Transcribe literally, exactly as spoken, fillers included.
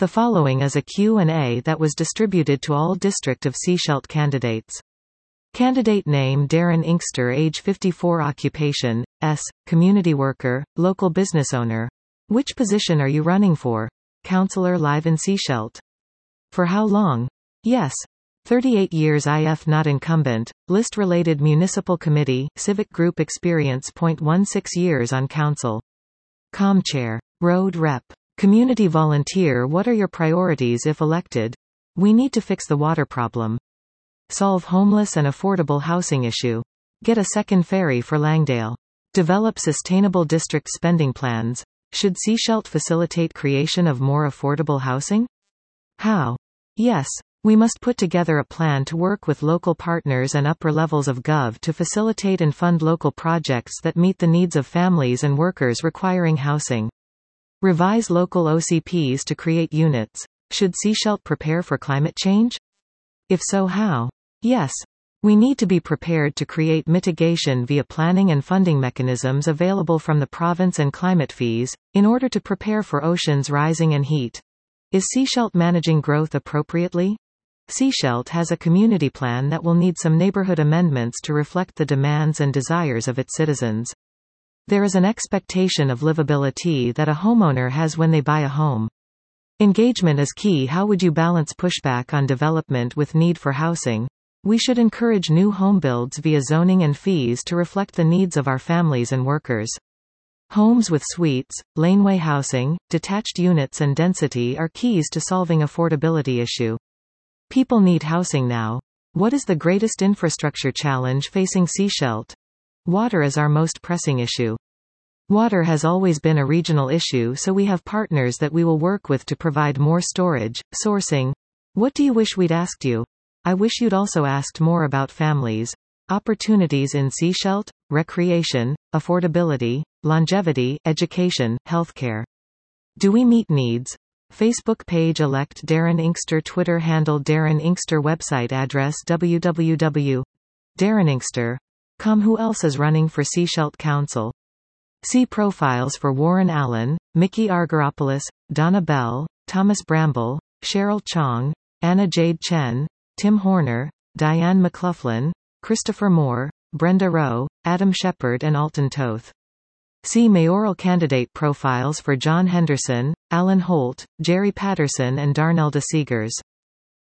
The following is a Q and A that was distributed to all District of Sechelt candidates. Candidate name Darren Inkster, age fifty-four, occupation, S, community worker, local business owner. Which position are you running for? Councillor live in Sechelt. For how long? Yes. thirty-eight years if not incumbent, list related municipal committee, civic group experience. sixteen years on council. Com chair. Road rep. Community volunteer. What are your priorities if elected? We need to fix the water problem. Solve homeless and affordable housing issue. Get a second ferry for Langdale. Develop sustainable district spending plans. Should Sechelt facilitate creation of more affordable housing? How? Yes. We must put together a plan to work with local partners and upper levels of gov to facilitate and fund local projects that meet the needs of families and workers requiring housing. Revise local O C Ps to create units. Should Sechelt prepare for climate change? If so, how? Yes. We need to be prepared to create mitigation via planning and funding mechanisms available from the province and climate fees, in order to prepare for oceans rising and heat. Is Sechelt managing growth appropriately? Sechelt has a community plan that will need some neighborhood amendments to reflect the demands and desires of its citizens. There is an expectation of livability that a homeowner has when they buy a home. Engagement is key. How would you balance pushback on development with need for housing? We should encourage new home builds via zoning and fees to reflect the needs of our families and workers. Homes with suites, laneway housing, detached units and density are keys to solving affordability issue. People need housing now. What is the greatest infrastructure challenge facing Sechelt? Water is our most pressing issue. Water has always been a regional issue, so we have partners that we will work with to provide more storage, sourcing. What do you wish we'd asked you? I wish you'd also asked more about families. Opportunities in Sechelt, recreation, affordability, longevity, education, healthcare. Do we meet needs? Facebook page elect Darren Inkster, Twitter handle Darren Inkster, website address w w w dot darren inkster dot com. Who else is running for Sechelt Council? See profiles for Warren Allen, Mickey Argyropoulos, Donna Bell, Thomas Bramble, Cheryl Chong, Anna Jade Chen, Tim Horner, Diane McLaughlin, Christopher Moore, Brenda Rowe, Adam Shepard and Alton Toth. See mayoral candidate profiles for John Henderson, Alan Holt, Jerry Patterson and Darnell de Seegers.